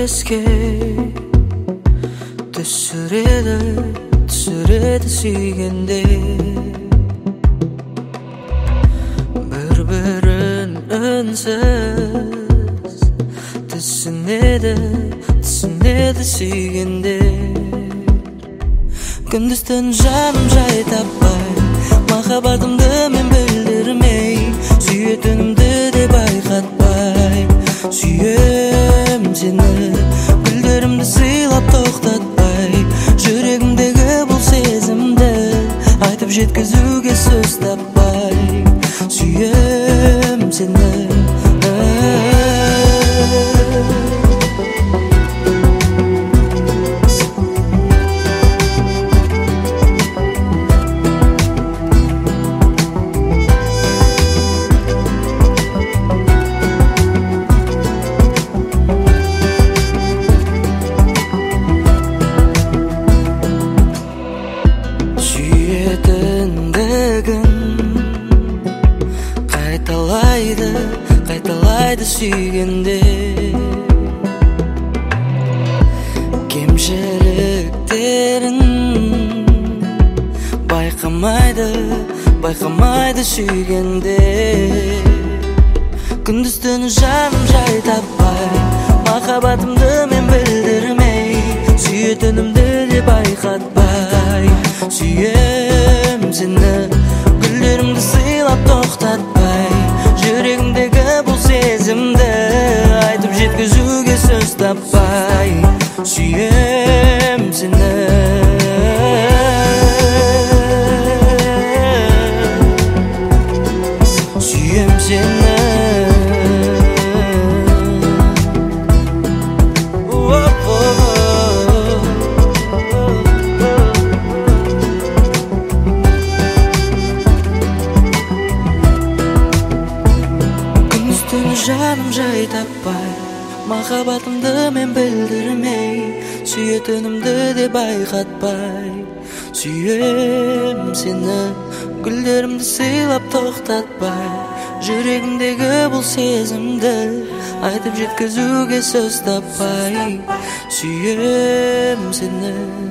еске түсіреді сүйгенде бір-бірін үнсіз түсінеді сүйгенде күндіз-түн жаным жай таппай махаббатымды мен білдірмей сүйетінімді де байқатпай сүйем сені гүлдерімді сыйлап тоқтатпай жүрегімдегі бұл сезімді айтып жеткізуге сөз таппай сүйем сені қайталайды сүйгенде кемшіліктерін байқамайды сүйгенде күндіз-түн жаным жай таппай махаббатымды мен білдірмей сүйетінімді де байқатпай сүйем сені гүлдерімді сыйлап тоқтатпай жүрегімдегі бұл сезімді айтып жеткізуге сөз таппай сүйем сені сүйем сені жаным жай таппай махаббатымды мен білдірмей сүйетінімді де байқатпай сүйем сені гүлдерімді сыйлап тоқтатпай жүрегімдегі бұл сезімді айтып жеткізуге сөз таппай сүйем сені